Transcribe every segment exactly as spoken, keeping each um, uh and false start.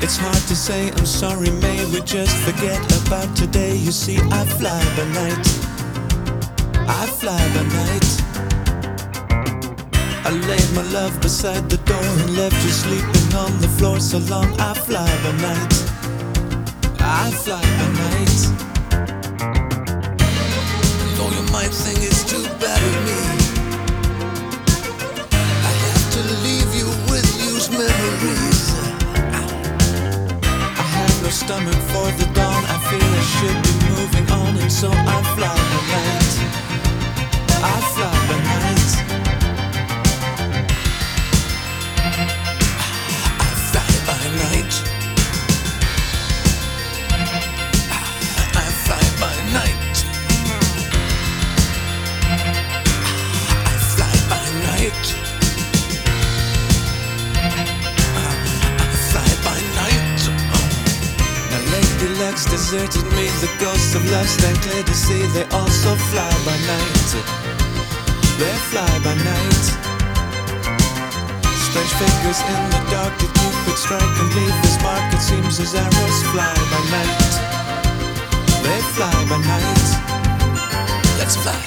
It's hard to say I'm sorry, may we just forget about today. You see, I fly by night, I fly by night. I laid my love beside the door and left you sleeping on the floor so long. I fly by night, I fly by night. Though you might think it's too bad of me, I have to leave you with used memories. I have no stomach for the dawn, I feel I should be moving on, and so I fly by night, I fly by night. I fly by night, I fly by night, I fly by night, I fly by night. Now Lady Luck's deserted me, the ghosts of love stand clear to see. They also fly by night, they fly by night. Strange figures in the dark that you could strike and leave his mark. It seems as arrows fly by night, they fly by night. Let's fly.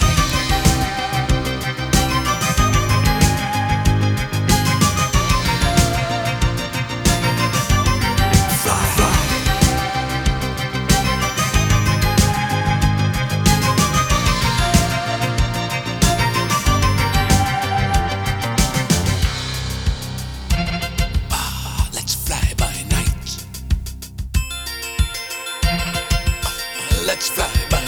Let's fly by